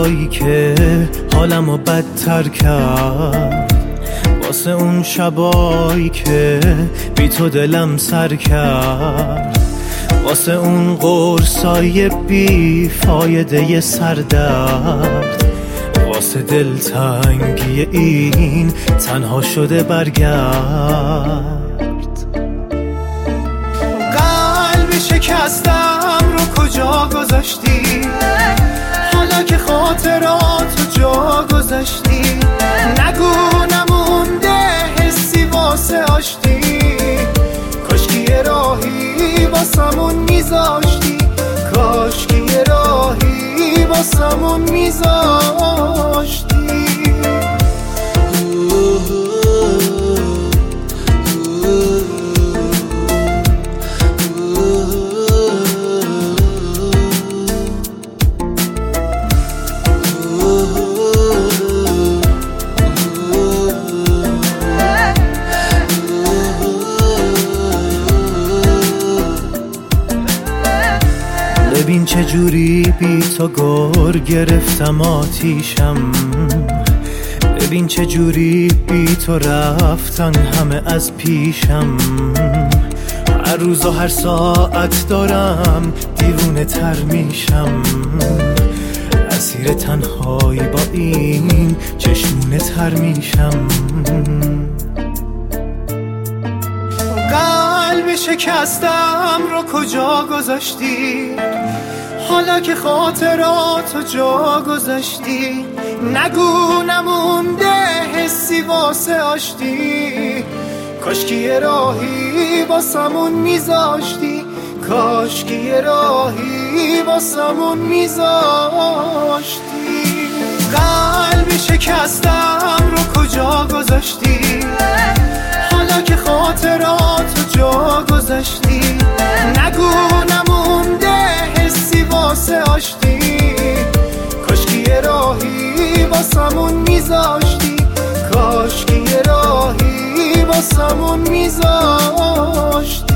هوایی که حالمو بدتر کرد، واسه اون شبایی که بی تو دلم سر کرد، واسه اون قرصای بی فایده سردرد، واسه دلتنگی این تنها شده برگرد. قلب شکستم رو کجا گذاشتی؟ حالا که خاطراتو جا گذاشتی، نگو نمونده حسی واسه آشتی. کاشکی یه راهی واسمون میذاشتی، کاشکی یه راهی واسمون میذاشتی. ببین چجوری بی تو گر گرفتم آتیشم، ببین چجوری بی تو رفتن همه از پیشم. هر روز و هر ساعت دارم دیوونه تر میشم، اسیر تنهایی با این چشمونه تر میشم. قلب شکستم رو کجا گذاشتی؟ حالا که خاطراتو جا گذاشتی، نگو نمونده حسی واسه آشتی. کاشکی یه راهی واسمون میذاشتی، کاشکی یه راهی واسمون میذاشتی. قلب شکستم رو کجا گذاشتی؟ حالا که خاطراتو جا گذاشتی، نگو نمونده حسی واسه آشتی. کاشکی یه راهی واسمون میذاشتی، کاشکی یه راهی واسمون میذاشتی.